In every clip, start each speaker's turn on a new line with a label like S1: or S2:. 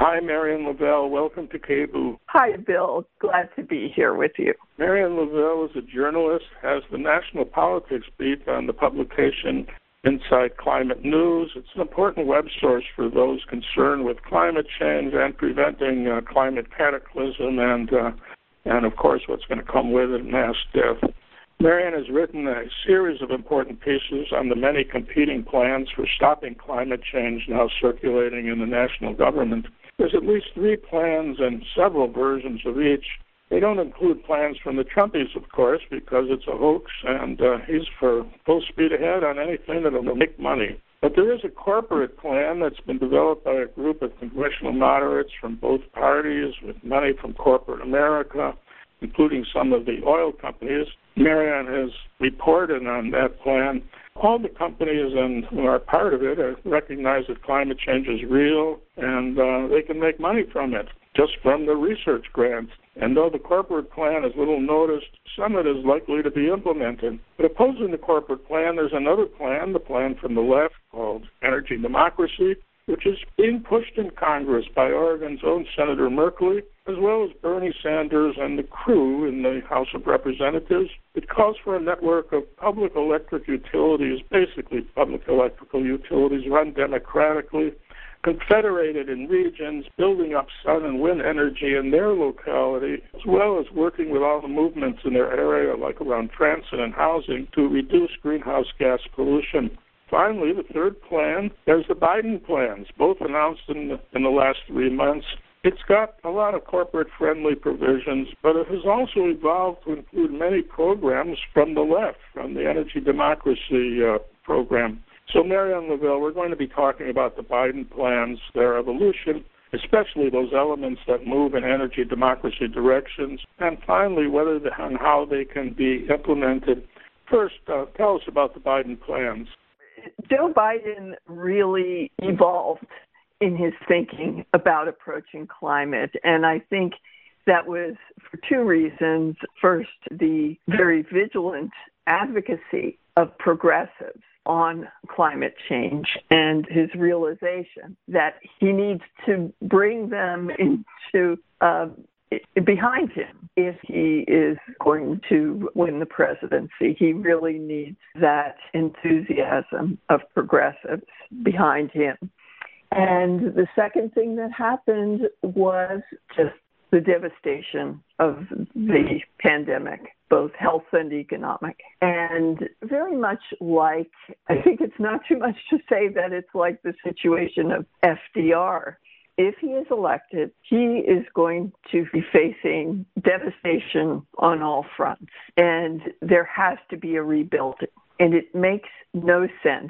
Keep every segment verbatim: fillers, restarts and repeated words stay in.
S1: Hi, Marian Lavelle. Welcome to K B U.
S2: Hi, Bill. Glad to be here with you.
S1: Marian Lavelle is a journalist, has the national politics beat on the publication Inside Climate News. It's an important web source for those concerned with climate change and preventing uh, climate cataclysm and, uh, and, of course, what's going to come with it, mass death. Marian has written a series of important pieces on the many competing plans for stopping climate change now circulating in the national government. There's at least three plans and several versions of each. They don't include plans from the Trumpies, of course, because it's a hoax, and uh, he's for full speed ahead on anything that will make money. But there is a corporate plan that's been developed by a group of congressional moderates from both parties with money from corporate America, including some of the oil companies. Marian has reported on that plan. All the companies and who are part of it recognize that climate change is real, and uh, they can make money from it, just from the research grants. And though the corporate plan is little noticed, some of it is likely to be implemented. But opposing the corporate plan, there's another plan, the plan from the left, called Energy Democracy, which is being pushed in Congress by Oregon's own Senator Merkley, as well as Bernie Sanders and the crew in the House of Representatives. It calls for a network of public electric utilities, basically public electrical utilities run democratically, confederated in regions, building up sun and wind energy in their locality, as well as working with all the movements in their area, like around transit and housing, to reduce greenhouse gas pollution. Finally, the third plan, there's the Biden plans, both announced in the, in the last three months. It's got a lot of corporate-friendly provisions, but it has also evolved to include many programs from the left, from the Energy Democracy uh, program. So, Marian Lavelle, we're going to be talking about the Biden plans, their evolution, especially those elements that move in energy democracy directions, and finally, whether the, and how they can be implemented. First, uh, tell us about the Biden plans.
S2: Joe Biden really evolved in his thinking about approaching climate, and I think that was for two reasons. First, the very vigilant advocacy of progressives on climate change and his realization that he needs to bring them into uh, behind him if he is going to win the presidency. He really needs that enthusiasm of progressives behind him. And the second thing that happened was just the devastation of the pandemic, both health and economic. And very much like, I think it's not too much to say that it's like the situation of F D R. If he is elected, he is going to be facing devastation on all fronts, and there has to be a rebuilding. And it makes no sense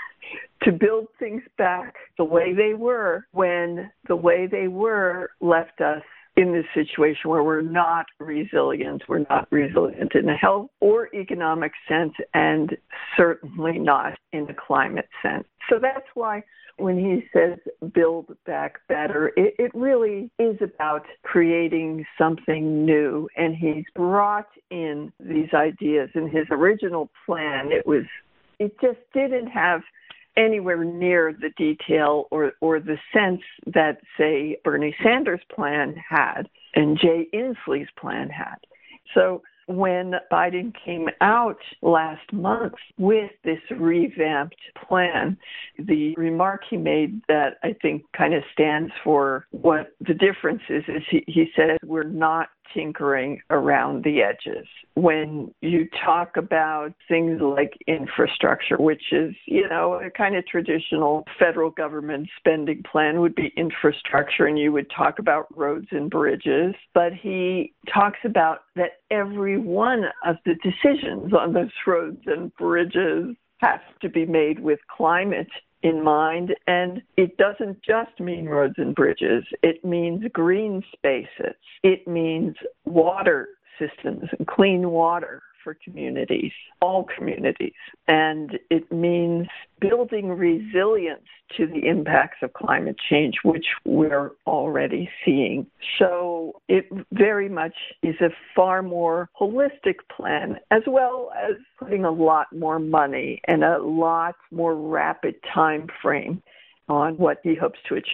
S2: to build things back the way they were when the way they were left us in this situation where we're not resilient. We're not resilient in a health or economic sense, and certainly not in the climate sense. So that's why when he says build back better, it, it really is about creating something new. And he's brought in these ideas. In his original plan, it was it just didn't have anywhere near the detail or, or the sense that, say, Bernie Sanders' plan had and Jay Inslee's plan had. So when Biden came out last month with this revamped plan, the remark he made that I think kind of stands for what the difference is, is he, he said, we're not tinkering around the edges. When you talk about things like infrastructure, which is, you know, a kind of traditional federal government spending plan would be infrastructure, and you would talk about roads and bridges, but he talks about that every one of the decisions on those roads and bridges has to be made with climate in mind, and it doesn't just mean roads and bridges. It means green spaces. It means water systems and clean water for communities, all communities. And it means building resilience to the impacts of climate change, which we're already seeing. So it very much is a far more holistic plan, as well as putting a lot more money and a lot more rapid time frame on what he hopes to achieve.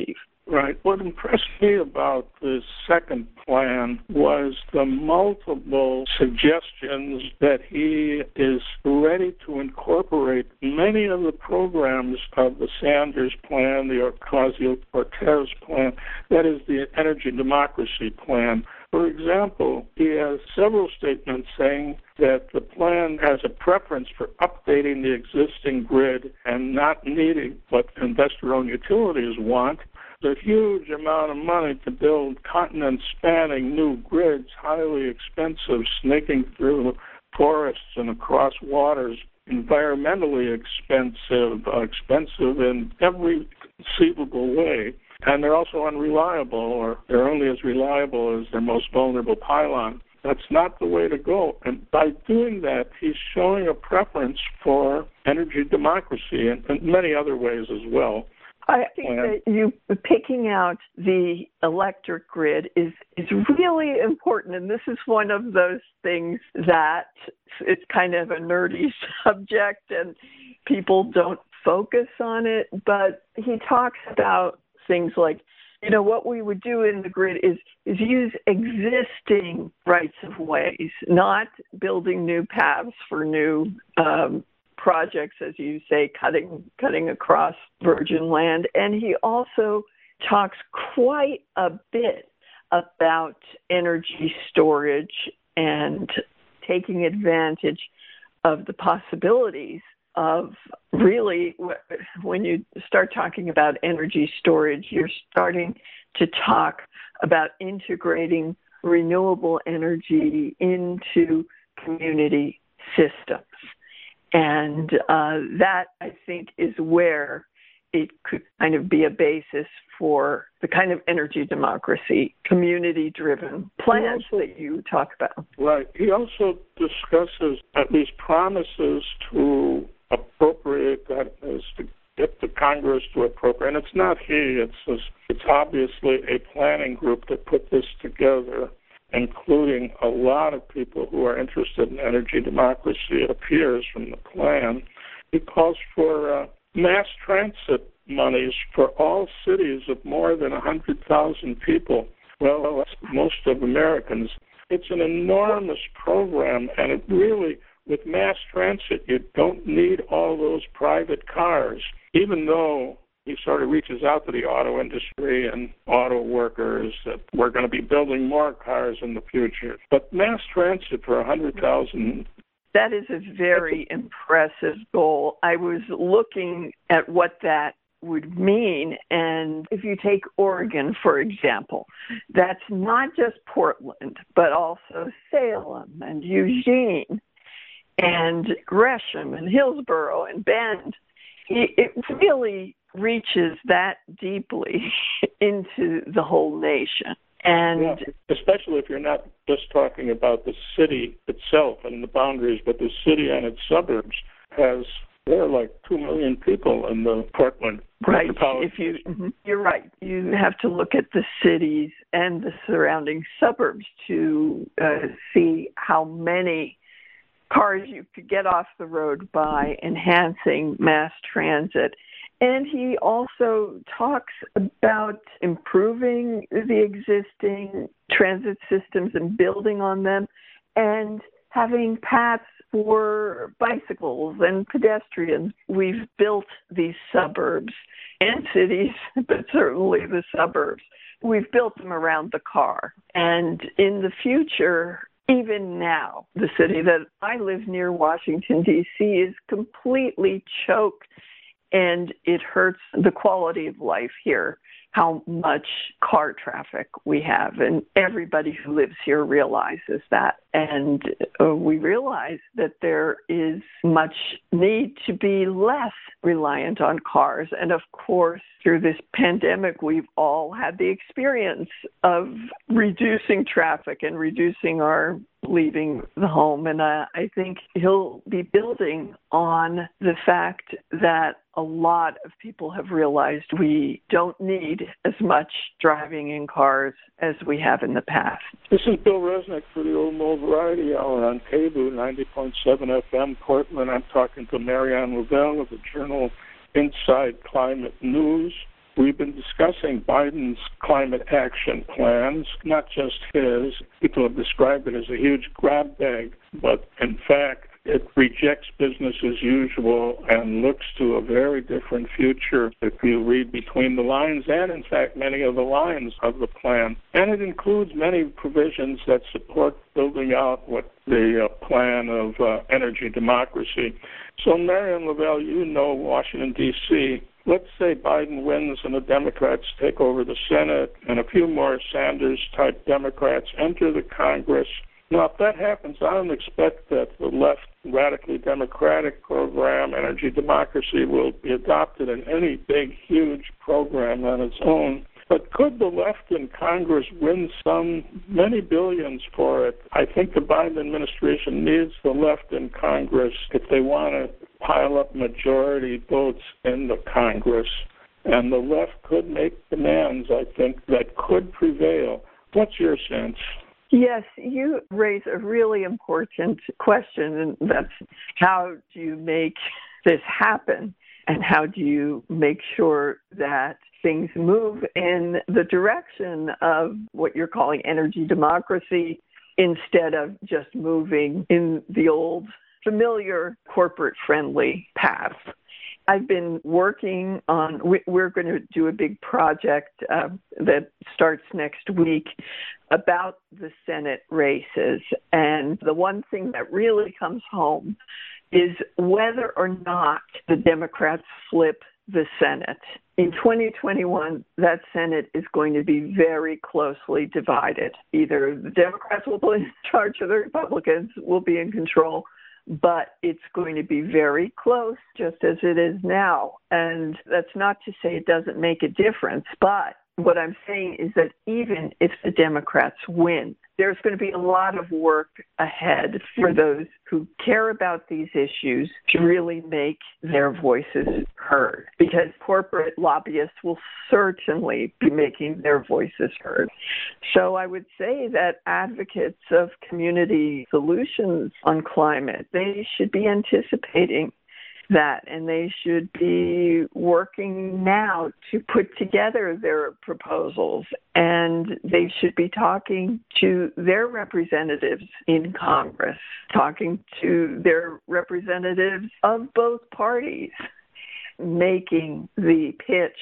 S1: Right. What impressed me about the second plan was the multiple suggestions that he is ready to incorporate many of the programs of the Sanders plan, the Ocasio-Cortez plan, that is the energy democracy plan. For example, he has several statements saying that the plan has a preference for updating the existing grid and not needing what investor-owned utilities want. A huge amount of money to build continent-spanning new grids, highly expensive, snaking through forests and across waters, environmentally expensive, uh, expensive in every conceivable way. And they're also unreliable, or they're only as reliable as their most vulnerable pylon. That's not the way to go. And by doing that, he's showing a preference for energy democracy and, and many other ways as well.
S2: I think that you picking out the electric grid is, is really important, and this is one of those things that it's kind of a nerdy subject and people don't focus on it, but he talks about things like, you know, what we would do in the grid is, is use existing rights of ways, not building new paths for new um projects, as you say, cutting cutting across virgin land. And he also talks quite a bit about energy storage and taking advantage of the possibilities of really, when you start talking about energy storage, you're starting to talk about integrating renewable energy into community systems. And uh, that, I think, is where it could kind of be a basis for the kind of energy democracy, community-driven plans also, that you talk about.
S1: Right. He also discusses, at least promises to appropriate, that is to get the Congress to appropriate. And it's not he, it's, this, it's obviously a planning group that put this together, including a lot of people who are interested in energy democracy, it appears from the plan. He calls for uh, mass transit monies for all cities of more than one hundred thousand people. Well, that's most of Americans. It's an enormous program, and it really, with mass transit, you don't need all those private cars, even though he sort of reaches out to the auto industry and auto workers that we're going to be building more cars in the future. But mass transit for one hundred thousand.
S2: That is a very impressive goal. I was looking at what that would mean. And if you take Oregon, for example, that's not just Portland, but also Salem and Eugene and Gresham and Hillsborough and Bend. It really reaches that deeply into the whole nation. And
S1: yeah, especially if you're not just talking about the city itself and the boundaries, but the city and its suburbs has, there are like two million people in the Portland.
S2: Right. If you, you're right. You have to look at the cities and the surrounding suburbs to uh, see how many cars you could get off the road by enhancing mass transit. And he also talks about improving the existing transit systems and building on them and having paths for bicycles and pedestrians. We've built these suburbs and cities, but certainly the suburbs. We've built them around the car. And in the future, even now, the city that I live near, Washington, D C, is completely choked, and it hurts the quality of life here, how much car traffic we have. And everybody who lives here realizes that. And uh, we realize that there is much need to be less reliant on cars. And of course, through this pandemic, we've all had the experience of reducing traffic and reducing our leaving the home. And uh, I think he'll be building on the fact that a lot of people have realized we don't need as much driving in cars as we have in the past.
S1: This is Bill Resnick for the Old Mold Variety Hour on K B O O ninety point seven F M Portland. I'm talking to Marianne Lavelle of the journal Inside Climate News. We've been discussing Biden's climate action plans, not just his. People have described it as a huge grab bag, but in fact, it rejects business as usual and looks to a very different future if you read between the lines and, in fact, many of the lines of the plan. And it includes many provisions that support building out what the uh, plan of uh, energy democracy. So, Marianne Lavelle, you know Washington, D C Let's say Biden wins and the Democrats take over the Senate and a few more Sanders-type Democrats enter the Congress. Now, if that happens, I don't expect that the left radically democratic program, energy democracy, will be adopted in any big, huge program on its own. But could the left in Congress win some many billions for it? I think the Biden administration needs the left in Congress if they want to pile up majority votes in the Congress. And the left could make demands, I think, that could prevail. What's your sense?
S2: Yes, you raise a really important question, and that's how do you make this happen, and how do you make sure that things move in the direction of what you're calling energy democracy instead of just moving in the old familiar corporate-friendly path. I've been working on, we're going to do a big project uh, that starts next week about the Senate races. And the one thing that really comes home is whether or not the Democrats flip the Senate. In twenty twenty-one, that Senate is going to be very closely divided. Either the Democrats will be in charge or the Republicans will be in control. But it's going to be very close, just as it is now. And that's not to say it doesn't make a difference, but what I'm saying is that even if the Democrats win, there's going to be a lot of work ahead for those who care about these issues to really make their voices heard, because corporate lobbyists will certainly be making their voices heard. So I would say that advocates of community solutions on climate, they should be anticipating that, and they should be working now to put together their proposals, and they should be talking to their representatives in Congress, talking to their representatives of both parties, making the pitch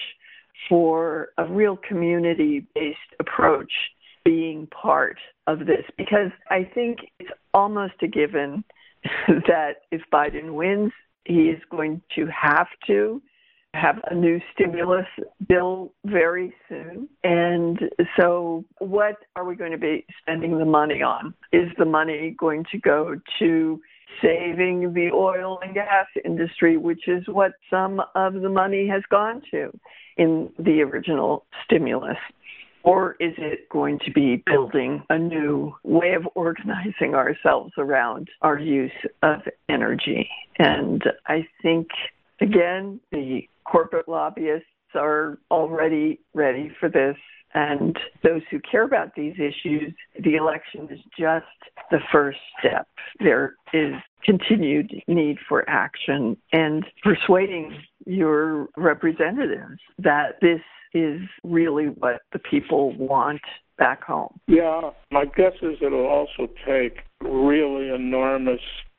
S2: for a real community-based approach being part of this, because I think it's almost a given that if Biden wins, he is going to have to have a new stimulus bill very soon. And so what are we going to be spending the money on? Is the money going to go to saving the oil and gas industry, which is what some of the money has gone to in the original stimulus? Or is it going to be building a new way of organizing ourselves around our use of energy? And I think, again, the corporate lobbyists are already ready for this. And those who care about these issues, the election is just the first step. There is continued need for action and persuading your representatives that this is really what the people want back home.
S1: Yeah, my guess is it'll also take really enormous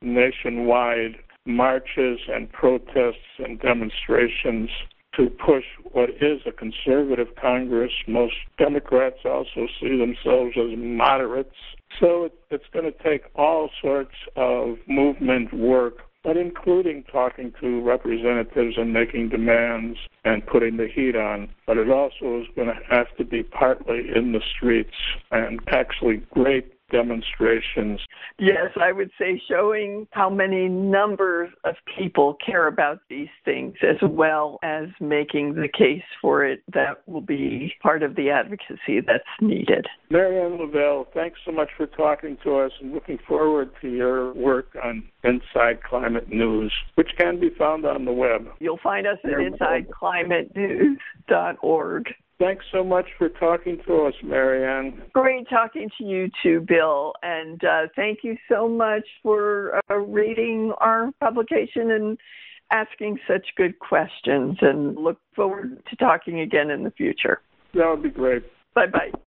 S1: nationwide marches and protests and demonstrations to push what is a conservative Congress. Most Democrats also see themselves as moderates. So it's going to take all sorts of movement work, but including talking to representatives and making demands and putting the heat on. But it also is going to have to be partly in the streets and actually great demonstrations.
S2: Yes, I would say showing how many numbers of people care about these things, as well as making the case for it, that will be part of the advocacy that's needed.
S1: Marianne Lavelle, thanks so much for talking to us, and looking forward to your work on Inside Climate News, which can be found on the web.
S2: You'll find us at inside climate news dot org.
S1: Thanks so much for talking to us, Marianne.
S2: Great talking to you too, Bill. And uh, thank you so much for uh, reading our publication and asking such good questions and look forward to talking again in the future.
S1: That would be great.
S2: Bye-bye.